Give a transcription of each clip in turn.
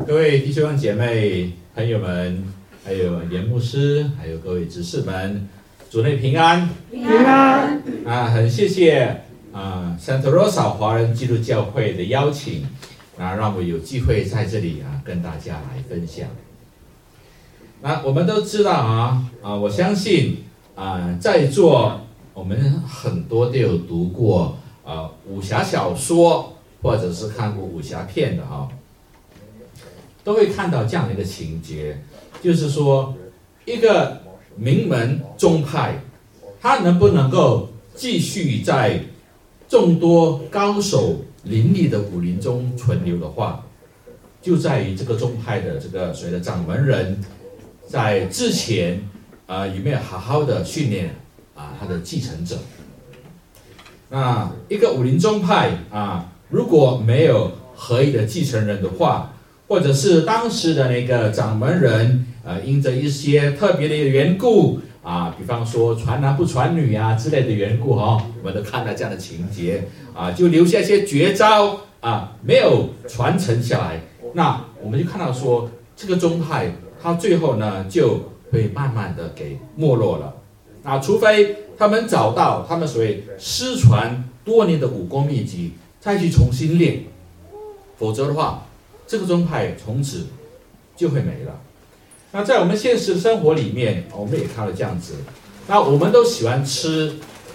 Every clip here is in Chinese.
各位弟兄姐妹、朋友们，还有严牧师，还有各位执事们，主内平安， 平安很谢谢Santa Rosa 华人基督教会的邀请，让我有机会在这里跟大家来分享。那我们都知道我相信在座我们很多都有读过武侠小说，或者是看过武侠片的都会看到这样的一个情节，就是说一个名门宗派，它能不能够继续在众多高手林立的武林中存留的话，就在于这个宗派的这个所谓的掌门人在之前有没有好好的训练他的继承者。那一个武林宗派如果没有合意的继承人的话，或者是当时的那个掌门人因着一些特别的缘故比方说传男不传女之类的缘故我们都看到这样的情节就留下一些绝招没有传承下来，那我们就看到说这个宗派它最后呢就会慢慢的给没落了除非他们找到他们所谓失传多年的武功秘籍再去重新练，否则的话这个宗派从此就会没了。那在我们现实生活里面我们也看到这样子，那我们都喜欢吃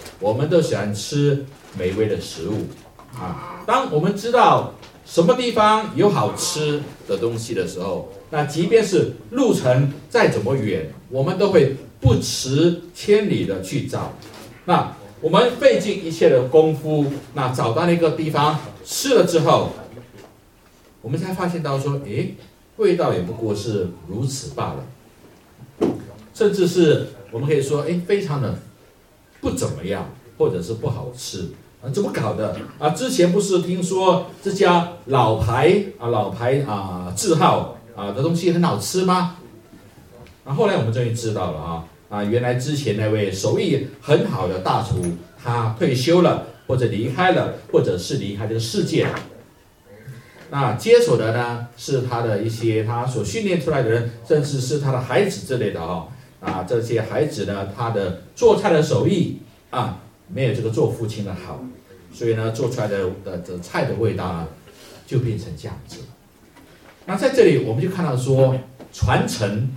美味的食物当我们知道什么地方有好吃的东西的时候，那即便是路程再怎么远，我们都会不辞千里的去找。那我们费尽一切的功夫，那找到那个地方吃了之后，我们才发现到说味道也不过是如此罢了，甚至是我们可以说非常的不怎么样，或者是不好吃怎么搞的之前不是听说这家老牌字号的东西很好吃吗？后来我们终于知道了原来之前那位手艺很好的大厨他退休了，或者离开了，或者是离开这个世界了。那接手的呢是他的一些他所训练出来的人，甚至是他的孩子之类的这些孩子呢他的做菜的手艺没有这个做父亲的好，所以呢做出来的菜的味道就变成这样子。那在这里我们就看到说传承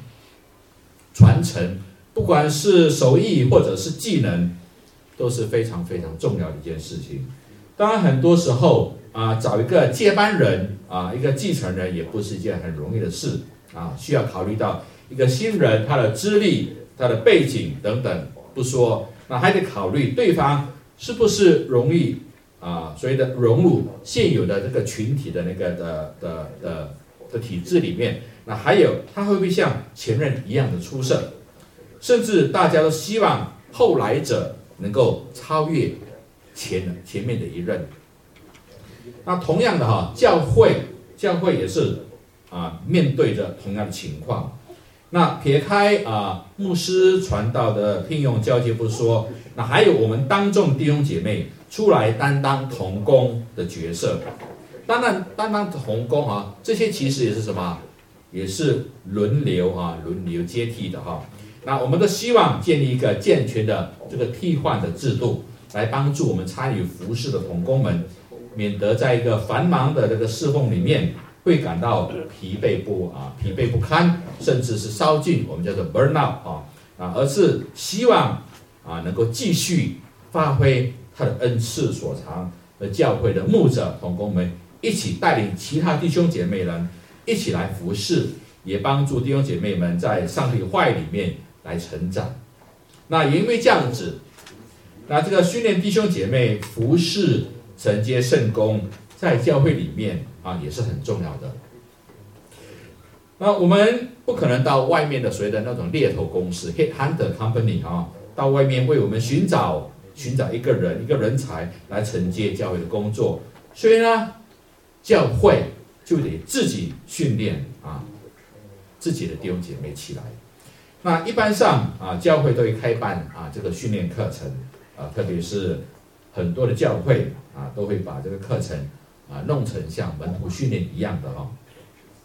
不管是手艺或者是技能都是非常非常重要的一件事情。当然很多时候找一个接班人一个继承人也不是一件很容易的事需要考虑到一个新人他的资历他的背景等等不说，那还得考虑对方是不是容易所谓的融入现有的这个群体的那个的体制里面，那还有他会不会像前任一样的出色，甚至大家都希望后来者能够超越前面的一任。那同样的教会也是面对着同样的情况。那撇开牧师传道的聘用交接不说，那还有我们当众弟兄姐妹出来担当同工的角色。当然担当同工这些其实也是什么，也是轮流接替的那我们都希望建立一个健全的这个替换的制度，来帮助我们参与服事的同工们，免得在一个繁忙的这个侍奉里面会感到疲惫不堪，甚至是烧尽，我们叫做 burnout 而是希望能够继续发挥他的恩赐所长，和教会的牧者同工们一起带领其他弟兄姐妹们一起来服事，也帮助弟兄姐妹们在上帝话语里面来成长。那也因为这样子，那这个训练弟兄姐妹服事承接圣工在教会里面也是很重要的。那我们不可能到外面的所谓的那种猎头公司 Headhunter Company 到外面为我们寻找一个人才来承接教会的工作，所以呢教会就得自己训练自己的弟兄姐妹起来。那一般上教会都会开办这个训练课程特别是很多的教会都会把这个课程弄成像门徒训练一样的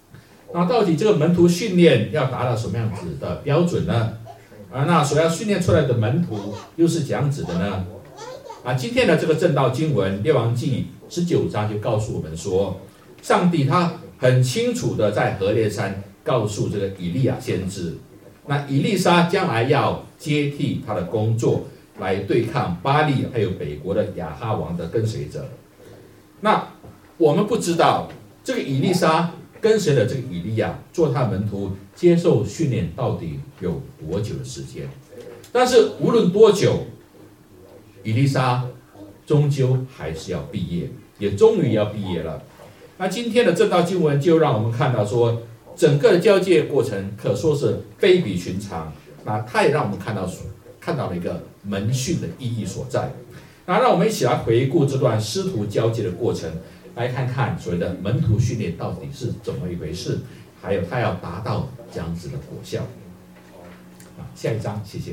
那到底这个门徒训练要达到什么样子的标准呢？那所要训练出来的门徒又是怎样子的呢？今天的这个正道经文列王记19章就告诉我们说，上帝他很清楚的在何烈山告诉这个以利亚先知，那以利沙将来要接替他的工作，来对抗巴力还有北国的亚哈王的跟随者。那我们不知道这个以利沙跟随了这个以利亚做他的门徒，接受训练到底有多久的时间？但是无论多久，以利沙终究还是要毕业，也终于要毕业了。那今天的正道经文就让我们看到说，整个的交接过程可说是非比寻常。那它也让我们看到了一个门训的意义所在。那让我们一起来回顾这段师徒交接的过程，来看看所谓的门徒训练到底是怎么一回事，还有它要达到这样子的果效。下一章，谢谢。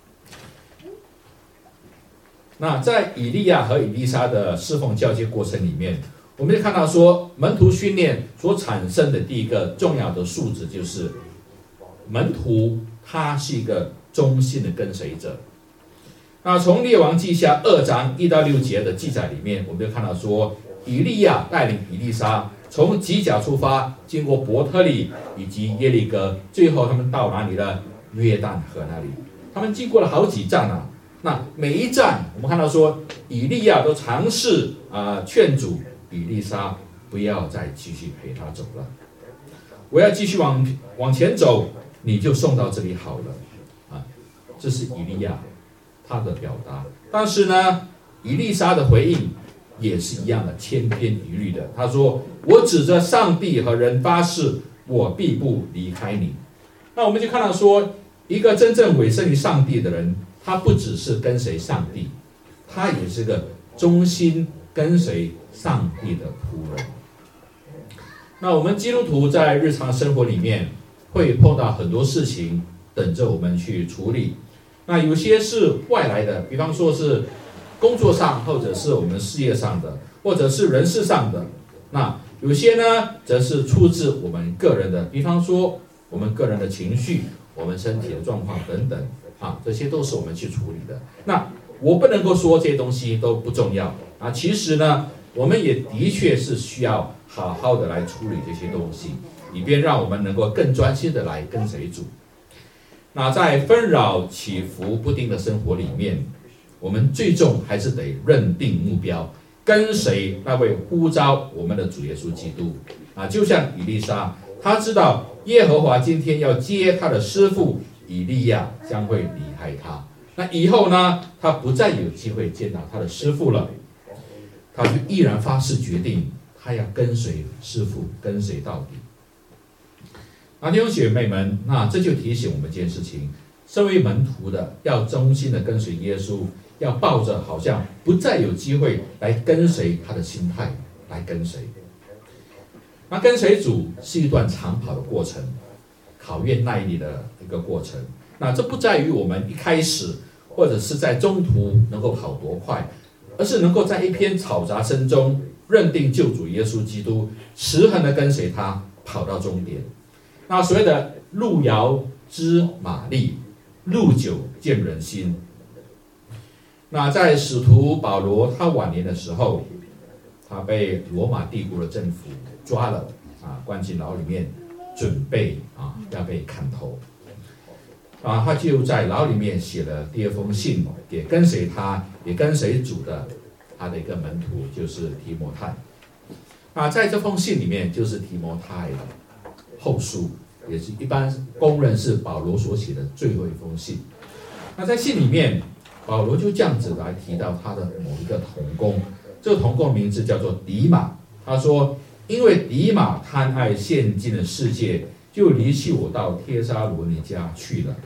那在以利亚和以利沙的侍奉交接过程里面，我们就看到说，门徒训练所产生的第一个重要的素质就是，门徒他是一个忠心的跟随者。那从列王记下2章1到6节的记载里面，我们就看到说，以利亚带领以利沙从吉甲出发，经过伯特利以及耶利哥，最后他们到哪里呢？约旦河那里。他们经过了好几站啊。那每一站，我们看到说，以利亚都尝试劝阻以利沙不要再继续陪他走了。我要继续往前走，你就送到这里好了。这是以利亚他的表达。但是呢，以利沙的回应也是一样的，千篇一律的。他说：“我指着上帝和人发誓，我必不离开你。”那我们就看到说，一个真正委身于上帝的人，他不只是跟随上帝，他也是个忠心跟随上帝的仆人。那我们基督徒在日常生活里面会碰到很多事情等着我们去处理。那有些是外来的，比方说是工作上，或者是我们事业上的，或者是人事上的。那有些呢，则是出自我们个人的，比方说我们个人的情绪，我们身体的状况等等。这些都是我们去处理的。那我不能够说这些东西都不重要其实呢，我们也的确是需要好好的来处理这些东西，以便让我们能够更专心的来跟随主。那在纷扰起伏不定的生活里面，我们最终还是得认定目标，跟随那位呼召我们的主耶稣基督就像以利沙，他知道耶和华今天要接他的师傅以利亚将会离开他，那以后呢，他不再有机会见到他的师傅了，他就毅然发誓决定，他要跟随师傅，跟随到底。弟兄姐妹们，那这就提醒我们一件事情：身为门徒的，要忠心的跟随耶稣，要抱着好像不再有机会来跟随他的心态来跟随。那跟随主是一段长跑的过程，考验耐力的一个过程。那这不在于我们一开始或者是在中途能够跑多快，而是能够在一片嘈杂声中认定救主耶稣基督，持恒的跟随他，跑到终点。那所谓的路遥知马力，路久见人心。那在使徒保罗他晚年的时候，他被罗马帝国的政府抓了关进牢里面，准备要被砍头他就在牢里面写了第二封信给跟随他也跟随主的他的一个门徒，就是提摩太在这封信里面，就是提摩太后书，也是一般公认是保罗所写的最后一封信。那在信里面，保罗就这样子来提到他的某一个同工，这个同工名字叫做迪马。他说：“因为迪马贪爱现今的世界，就离弃我到帖撒罗尼迦去了。”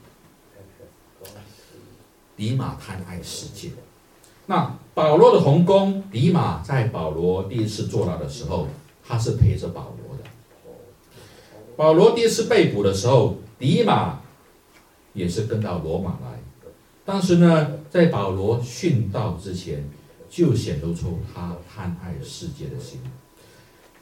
迪马贪爱世界。那保罗的同工迪马在保罗第一次坐牢的时候，他是陪着保罗的。保罗第一次被捕的时候，迪马也是跟到罗马来。但是呢，在保罗殉道之前，就显露出他贪爱世界的心。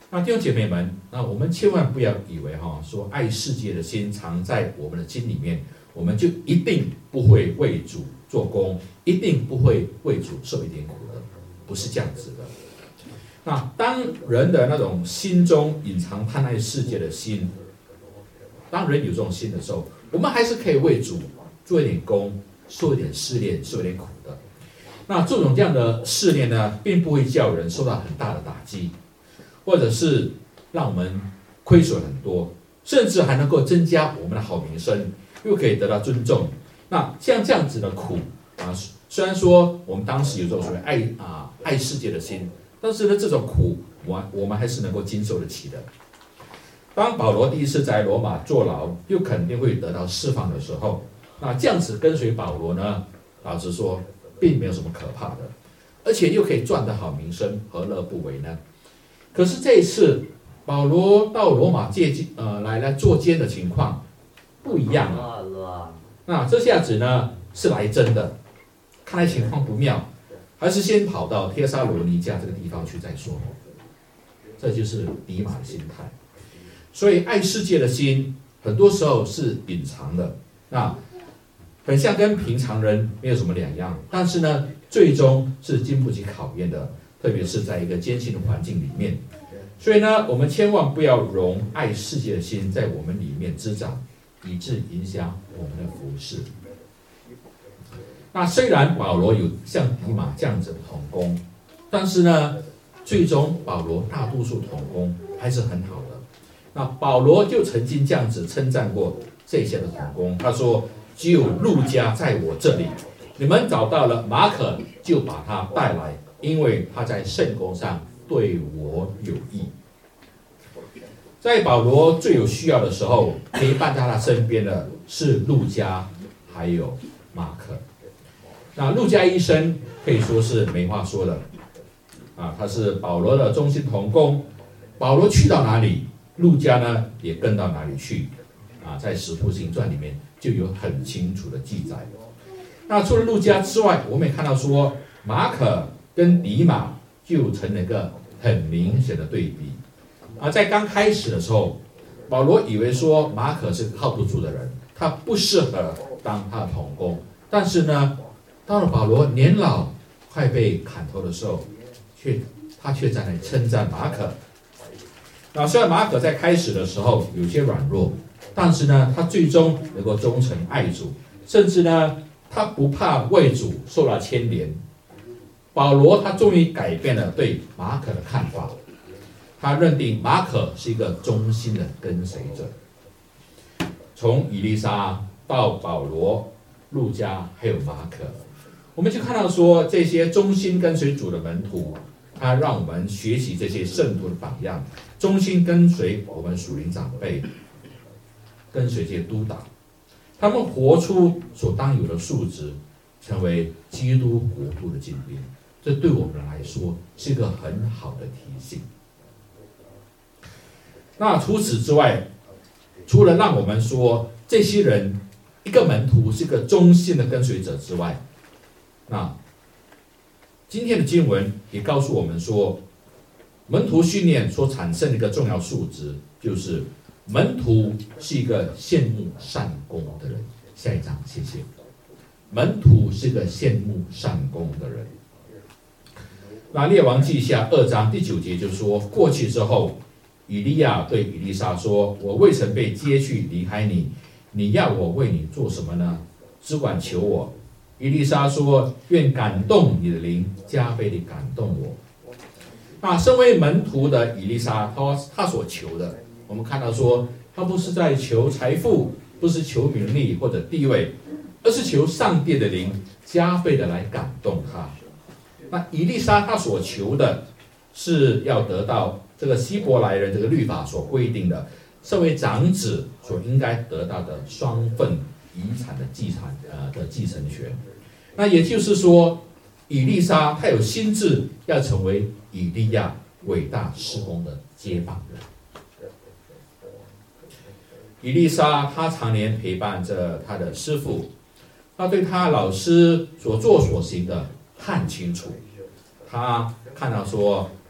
那弟兄姐妹们，那我们千万不要以为说爱世界的心藏在我们的心里面，我们就一定不会为主做工，一定不会为主受一点苦的，不是这样子的。那当人的那种心中隐藏贪爱世界的心，当人有这种心的时候，我们还是可以为主做一点工，受一点试炼，受一点苦的。那这种这样的试炼呢，并不会叫人受到很大的打击，或者是让我们亏损很多，甚至还能够增加我们的好名声，又可以得到尊重。那像这样子的苦虽然说我们当时有这种所谓爱世界的心，但是呢，这种苦我们还是能够经受得起的。当保罗第一次在罗马坐牢，又肯定会得到释放的时候，那这样子跟随保罗呢，老实说，并没有什么可怕的，而且又可以赚得好名声，何乐不为呢？可是这一次，保罗到罗马来坐监的情况不一样了。那这下子呢是来真的，看来情况不妙，还是先跑到帖撒罗尼迦这个地方去再说。这就是迪马的心态。所以爱世界的心，很多时候是隐藏的，那很像跟平常人没有什么两样，但是呢，最终是经不起考验的，特别是在一个艰辛的环境里面。所以呢，我们千万不要容爱世界的心在我们里面滋长，以致影响我们的服事。那虽然保罗有像迪马这样子的同工，但是呢，最终保罗大多数同工还是很好的。那保罗就曾经这样子称赞过这些的同工，他说：“只有路加在我这里，你们找到了马可，就把他带来，因为他在圣工上对我有益。”在保罗最有需要的时候，陪伴在他身边的是路加，还有马可。那路加医生可以说是没话说的，他是保罗的忠心同工，保罗去到哪里，路加呢也跟到哪里去，在使徒行传里面就有很清楚的记载。那除了路加之外，我们也看到说，马可跟迪马就成了一个很明显的对比。在刚开始的时候，保罗以为说马可是靠不住的人，他不适合当他的同工。但是呢，到了保罗年老快被砍头的时候，他却在那里称赞马可。那虽然马可在开始的时候有些软弱，但是呢，他最终能够忠诚爱主，甚至呢，他不怕为主受到牵连。保罗他终于改变了对马可的看法，他认定马可是一个忠心的跟随者。从以利沙到保罗、路加还有马可，我们就看到说，这些忠心跟随主的门徒，他让我们学习这些圣徒的榜样，忠心跟随我们属灵长辈，跟随这些督导，他们活出所当有的素质，成为基督国度的精兵。这对我们来说是一个很好的提醒。那除此之外，除了让我们说这些人一个门徒是一个忠心的跟随者之外，那今天的经文也告诉我们说，门徒训练所产生的一个重要素质，就是门徒是一个羡慕善功的人。下一章，谢谢。门徒是一个羡慕善功的人。那列王记下2章第9节就说，过去之后，以利亚对以利沙说：“我未曾被接去离开你，你要我为你做什么呢？只管求我。”以利沙说：“愿感动你的灵加倍地感动我。”那身为门徒的以利沙，他所求的，我们看到说，他不是在求财富，不是求名利或者地位，而是求上帝的灵加倍的来感动他。那以利沙他所求的是要得到这个希伯来人这个律法所规定的，身为长子所应该得到的双份遗产的继承权。那也就是说，以利沙他有心志要成为以利亚伟大事工的接棒人。以利沙他常年陪伴着他的师父，他对他老师所做所行的看清楚，他看到说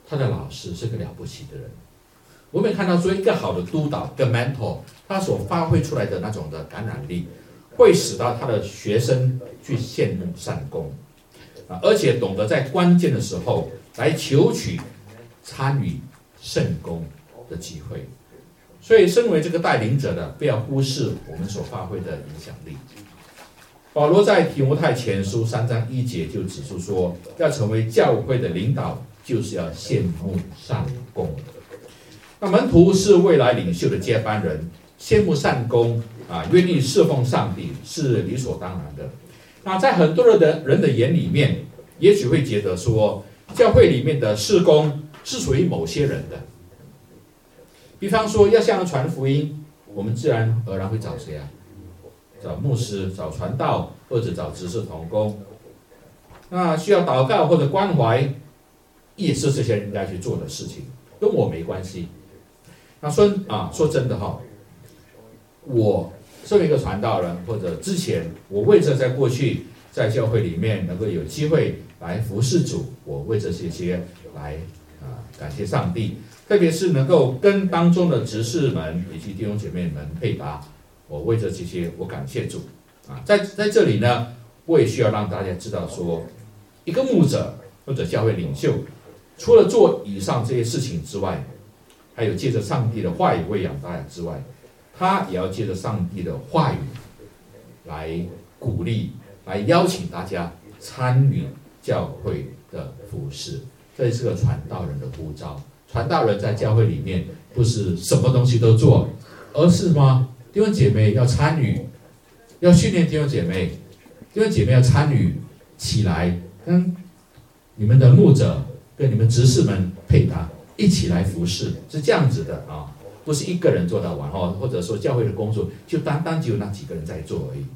他的老师是个了不起的人。我们看到说，一个好的督导，一个 mentor， 他所发挥出来的那种的感染力，会使到他的学生去羡慕善功，而且懂得在关键的时候来求取参与圣功的机会。所以，身为这个带领者的，不要忽视我们所发挥的影响力。保罗在提摩太前书3章1节就指出说，要成为教会的领导，就是要羡慕善功。那门徒是未来领袖的接班人，羡慕善功愿意侍奉上帝是理所当然的。那在很多人的眼里面，也许会觉得说，教会里面的事工是属于某些人的。比方说，要向人传福音，我们自然而然会找谁啊？找牧师、找传道，或者找执事同工。那需要祷告或者关怀，也是这些人应该去做的事情，跟我没关系。那说真的哈，我作为一个传道人，或者之前我为着在过去在教会里面能够有机会来服侍主，我为这些来感谢上帝。特别是能够跟当中的执事们以及弟兄姐妹们配搭，我为着这些我感谢主在这里呢，我也需要让大家知道说，一个牧者或者教会领袖，除了做以上这些事情之外，还有借着上帝的话语喂养大家之外，他也要借着上帝的话语来鼓励，来邀请大家参与教会的服事。这是个传道人的呼召。传道人在教会里面不是什么东西都做，而是吗？弟兄姐妹要参与，要训练弟兄姐妹，弟兄姐妹要参与起来，跟你们的牧者、跟你们执事们配搭，一起来服侍，是这样子的不是一个人做到完或者说教会的工作就单单只有那几个人在做而已。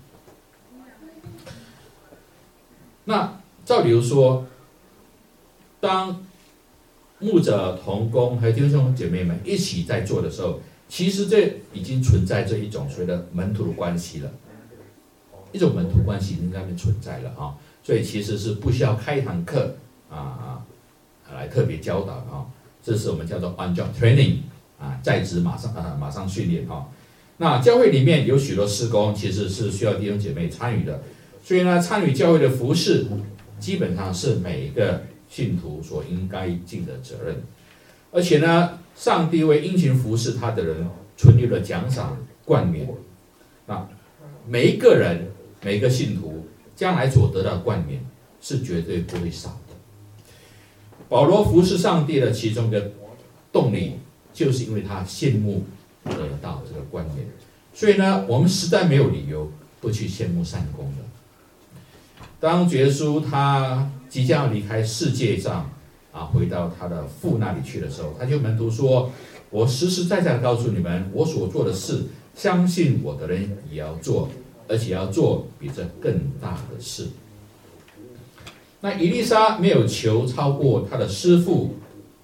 那照理如说，当牧者同工还有弟兄姐妹们一起在做的时候，其实这已经存在这一种所谓的门徒的关系了，一种门徒关系已经在那边存在了所以其实是不需要开一堂课来特别教导这是我们叫做 on job training 在职马上训练那教会里面有许多事工其实是需要弟兄姐妹参与的，所以呢，参与教会的服事基本上是每一个信徒所应该尽的责任。而且呢，上帝为殷勤服侍他的人存留了奖赏冠冕。那每一个人每一个信徒将来所得到的冠冕是绝对不会少的。保罗服侍上帝的其中一个动力，就是因为他羡慕得到这个冠冕。所以呢，我们实在没有理由不去羡慕善功的。当耶稣他即将要离开世界上回到他的父那里去的时候，他就门徒说：“我实实在在的告诉你们，我所做的事，相信我的人也要做，而且要做比这更大的事。”那以利沙没有求超过他的师父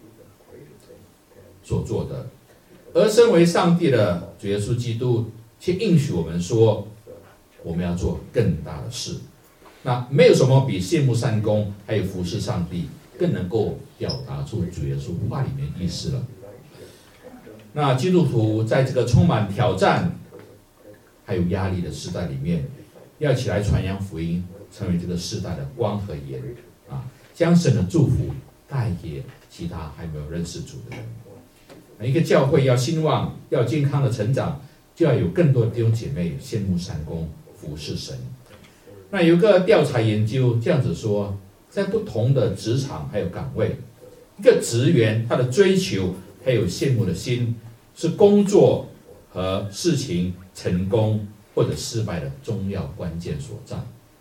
所做的，而身为上帝的主耶稣基督却应许我们说，我们要做更大的事。那没有什么比羡慕善功还有服侍上帝更能够表达出主耶稣话里面的意思了。那基督徒在这个充满挑战还有压力的时代里面，要起来传扬福音，成为这个时代的光和盐将神的祝福带给其他还没有认识主的人。一个教会要兴旺，要健康的成长，就要有更多的弟兄姐妹羡慕善功，服侍神。那有一个调查研究这样子说，在不同的职场还有岗位，一个职员他的追求还有羡慕的心，是工作和事情成功或者失败的重要关键所在。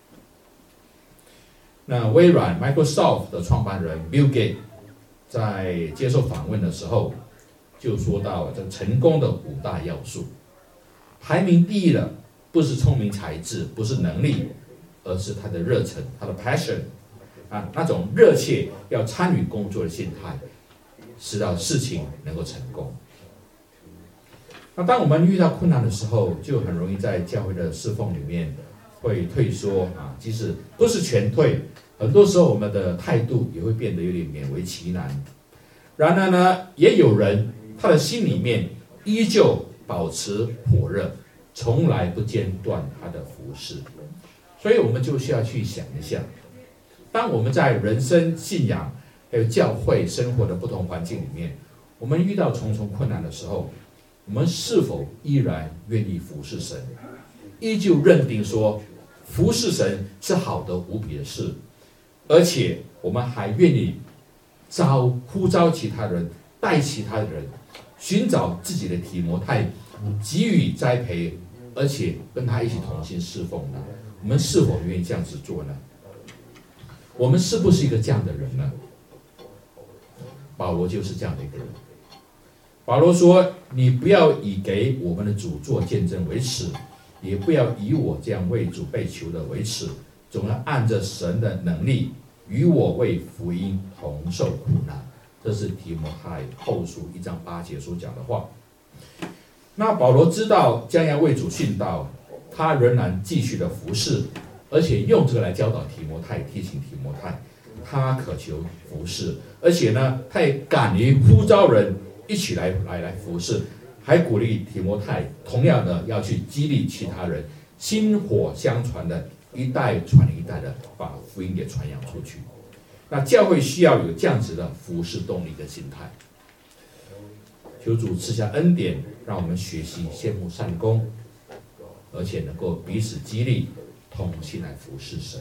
那微软 Microsoft 的创办人 Bill Gates 在接受访问的时候就说到这成功的5大要素，排名第一的不是聪明才智，不是能力，而是他的热忱，他的 passion 那种热切要参与工作的心态，使到事情能够成功。那当我们遇到困难的时候，就很容易在教会的侍奉里面会退缩即使不是全退，很多时候我们的态度也会变得有点勉为其难。 然而呢，也有人他的心里面依旧保持火热，从来不间断他的服事。所以我们就需要去想一下，当我们在人生信仰还有教会生活的不同环境里面，我们遇到重重困难的时候，我们是否依然愿意服侍神，依旧认定说服侍神是好的无比的事，而且我们还愿意呼召其他人，带其他人寻找自己的提摩太，给予栽培，而且跟他一起同心侍奉呢？我们是否愿意这样子做呢？我们是不是一个这样的人呢？保罗就是这样的一个人。保罗说：“你不要以给我们的主做见证为耻，也不要以我这样为主被囚的为耻，总要按着神的能力，与我为福音同受苦难。”这是提摩太后书1章8节所讲的话。那保罗知道将要为主殉道，他仍然继续的服侍，而且用这个来教导提摩太，提醒提摩太，他渴求服侍，而且呢，他也敢于呼召人一起来服侍，还鼓励提摩太同样的要去激励其他人，薪火相传的，一代传一代的把福音给传扬出去。那教会需要有这样子的服侍动力的心态。求主赐下恩典，让我们学习羡慕善功，而且能够彼此激励，同心来服侍神。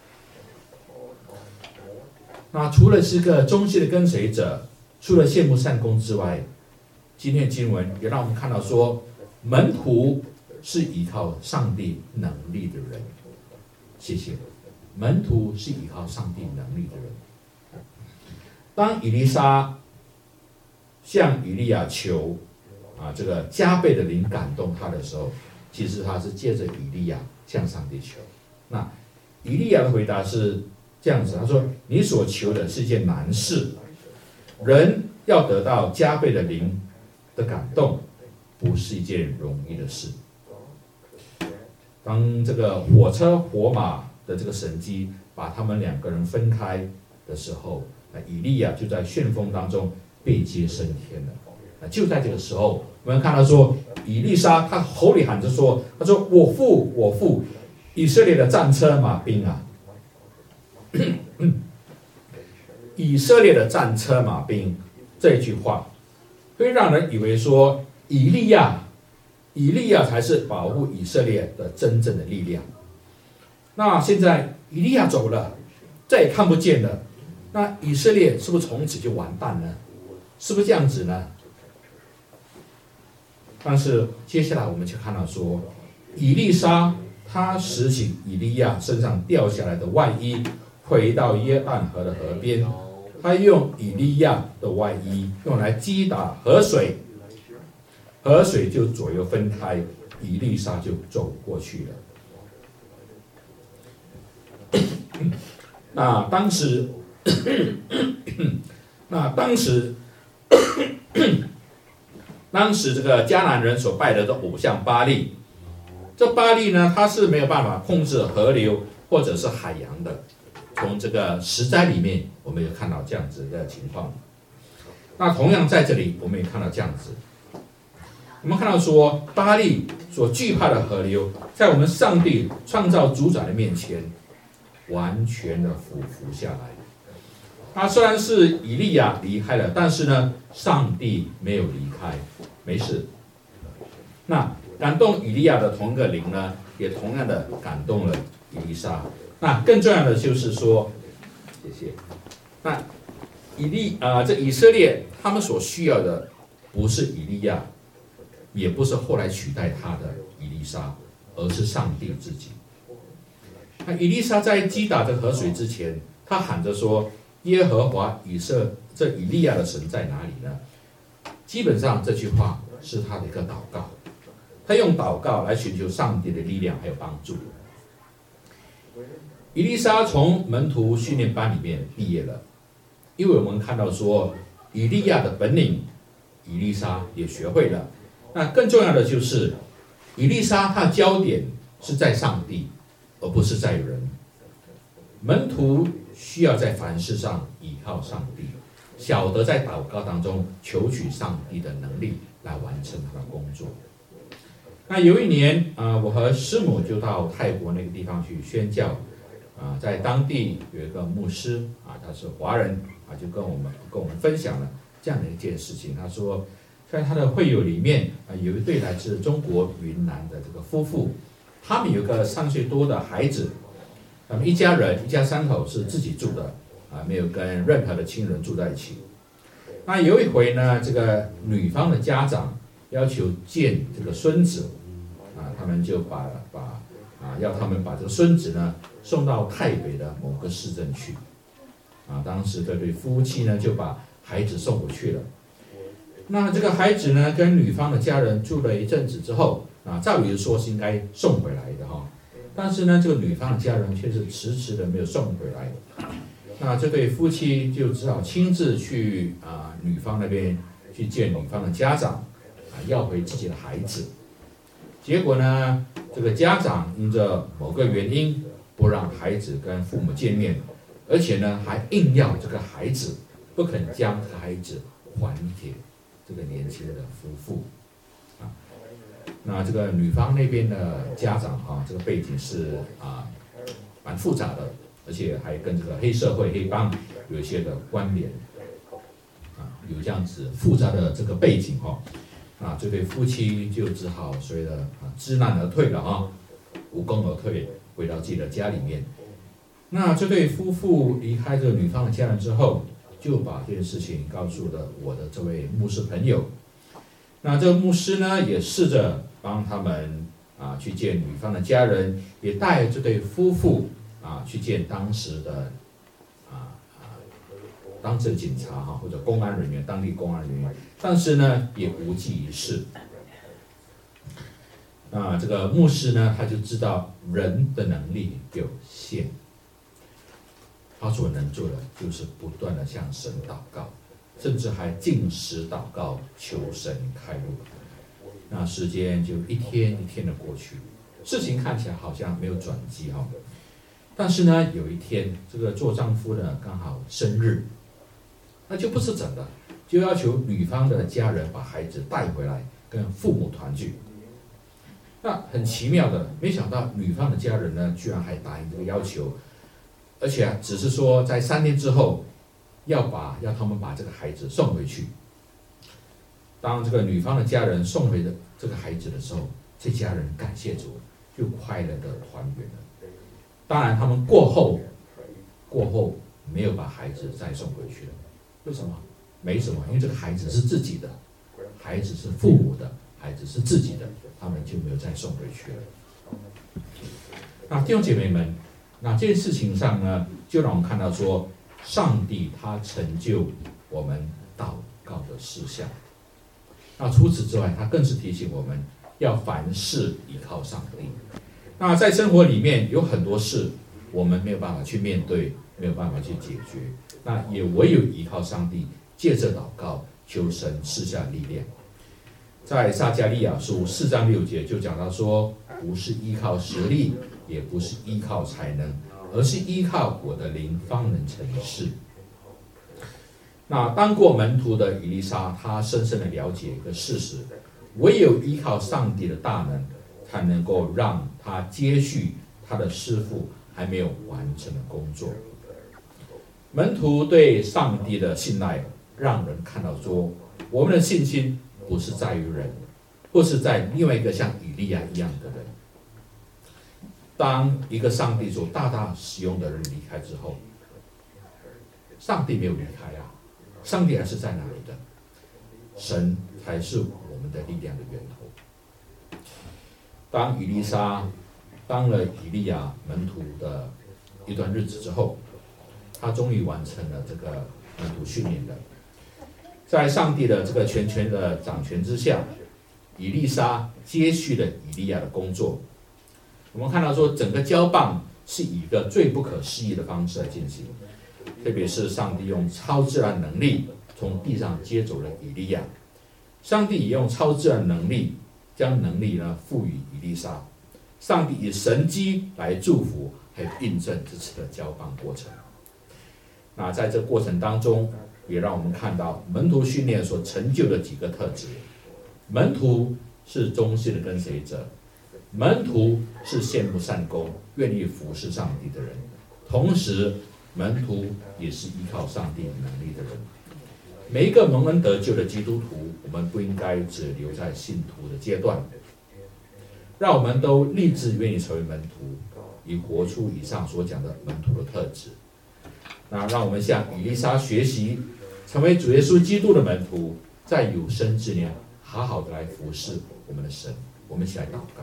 那除了是个忠心的跟随者，除了羡慕善功之外，今天的经文也让我们看到说，门徒是依靠上帝能力的人。谢谢。门徒是依靠上帝能力的人。当以利沙向以利亚求这个加倍的灵感动他的时候，其实他是借着以利亚向上帝求。那以利亚的回答是这样子，他说：“你所求的是一件难事，人要得到加倍的灵的感动，不是一件容易的事。”当这个火车火马的这个神迹把他们2个人分开的时候，以利亚就在旋风当中被接升天了。就在这个时候，我们看到说，以利沙他口里喊着说：“他说我父以色列的战车马兵啊！”以色列的战车马兵这句话，会让人以为说以利亚才是保护以色列的真正的力量。那现在以利亚走了，再也看不见了，那以色列是不是从此就完蛋了？是不是这样子呢？但是接下来我们就看到说，以利沙他拾起以利亚身上掉下来的外衣，回到约旦河的河边，他用以利亚的外衣用来击打河水，河水就左右分开，以利沙就走过去了。那当时这个迦南人所拜的偶像巴力，这巴力呢，它是没有办法控制河流或者是海洋的。从这个10灾里面，我们也看到这样子的情况。那同样在这里，我们也看到这样子。我们看到说，巴力所惧怕的河流，在我们上帝创造主宰的面前，完全的俯伏下来。他虽然是以利亚离开了，但是呢，上帝没有离开，没事。那感动以利亚的同一个灵呢，也同样的感动了以利沙。那更重要的就是说，谢谢。那这以色列他们所需要的不是以利亚，也不是后来取代他的以利沙，而是上帝自己。那以利沙在击打这河水之前，他喊着说：“耶和华这以利亚的神在哪里呢？”基本上这句话是他的一个祷告，他用祷告来寻求上帝的力量还有帮助。以利沙从门徒训练班里面毕业了，因为我们看到说，以利亚的本领，以利沙也学会了。那更重要的就是，以利沙他的焦点是在上帝，而不是在人。门徒需要在凡事上倚靠上帝， 晓得在祷告当中求取上帝的能力来完成他的工作。那有一年我和师母就到泰国那个地方去宣教在当地有一个牧师他是华人就跟我们分享了这样的一件事情。他说，在他的会友里面有一对来自中国云南的这个夫妇，他们有个3岁多的孩子，他们一家人一家3口是自己住的没有跟任何的亲人住在一起。那有一回呢，这个女方的家长要求见这个孙子他们就要他们把这个孙子呢送到台北的某个市镇去当时这对夫妻呢就把孩子送回去了。那这个孩子呢跟女方的家人住了一阵子之后照理说是应该送回来的但是呢这个女方的家人却是迟迟的没有送回来。那这对夫妻就只好亲自去女方那边去见女方的家长要回自己的孩子。结果呢这个家长因着某个原因不让孩子跟父母见面，而且呢还硬要这个孩子不肯将这个孩子还给这个年轻的夫妇那这个女方那边的家长这个背景是蛮复杂的，而且还跟这个黑社会黑帮有一些的关联有这样子复杂的这个背景这对夫妻就只好所谓的知难而退了无功而退，回到自己的家里面。那这对夫妇离开这个女方的家人之后，就把这件事情告诉了我的这位牧师朋友。那这个牧师呢也试着帮他们去见女方的家人，也带这对夫妇去见当时的当地的警察或者公安人员，当地公安人员，但是呢也无济于事。那这个牧师呢他就知道人的能力有限，他所能做的就是不断的向神祷告，甚至还禁食祷告求神开路。那时间就一天一天的过去，事情看起来好像没有转机但是呢有一天这个做丈夫的刚好生日，那就不是整的，就要求女方的家人把孩子带回来跟父母团聚。那很奇妙的，没想到女方的家人呢居然还答应这个要求，而且只是说在3天之后要他们把这个孩子送回去。当这个女方的家人送回的这个孩子的时候，这家人感谢主，就快乐的团圆了。当然他们过后没有把孩子再送回去了。为什么？没什么，因为这个孩子是自己的，孩子是父母的，孩子是自己的，他们就没有再送回去了。那弟兄姐妹们，那这件事情上呢，就让我们看到说，上帝他成就我们祷告的事项。那除此之外，他更是提醒我们要凡事依靠上帝。那在生活里面有很多事我们没有办法去面对，没有办法去解决，那也唯有依靠上帝，借着祷告求神赐下力量。在撒迦利亚书4章6节就讲到说，不是依靠实力，也不是依靠才能，而是依靠我的灵方能成事。那当过门徒的以利沙，他深深的了解一个事实，唯有依靠上帝的大能，才能够让他接续他的师父还没有完成的工作。门徒对上帝的信赖，让人看到说，我们的信心不是在于人，或是在另外一个像以利亚一样的人。当一个上帝所大大使用的人离开之后，上帝没有离开上帝还是在那里的，神才是我们的力量的源头。当以利沙当了以利亚门徒的一段日子之后，他终于完成了这个门徒训练的。在上帝的这个全权的掌权之下，以利沙接续了以利亚的工作。我们看到说，整个交棒是以一个最不可思议的方式来进行，特别是上帝用超自然能力从地上接走了以利亚，上帝也用超自然能力将能力呢赋予以利沙，上帝以神迹来祝福还有印证这次的交棒过程。那在这过程当中， 也让我们看到门徒训练所成就的几个特质。门徒是忠心的跟随者，门徒是羡慕善功、愿意服侍上帝的人，同时门徒也是依靠上帝能力的人。每一个蒙恩得救的基督徒，我们不应该只留在信徒的阶段，让我们都立志愿意成为门徒，以活出以上所讲的门徒的特质。那让我们向以利沙学习，成为主耶稣基督的门徒，在有生之年好好的来服侍我们的神。我们一起来祷告。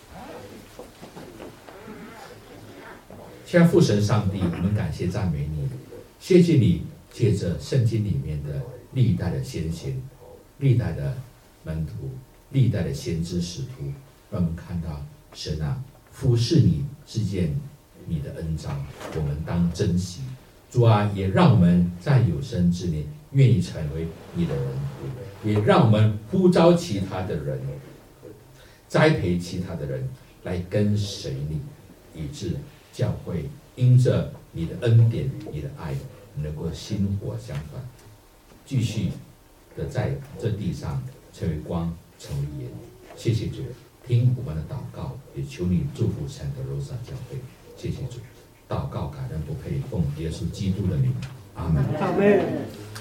亲爱父神上帝，我们感谢赞美你，谢谢你借着圣经里面的历代的先贤、历代的门徒、历代的先知使徒，让我们看到神啊，服侍你是件你的恩召，我们当珍惜。主啊，也让我们在有生之年愿意成为你的人徒，也让我们呼召其他的人，栽培其他的人来跟随你，以致教会因着你的恩典、你的爱，能够薪火相传，继续的在这地上成为光，成为盐。谢谢主，听我们的祷告，也求你祝福圣德罗萨教会。谢谢主，祷告感恩不配，奉耶稣基督的名，阿门。 阿门。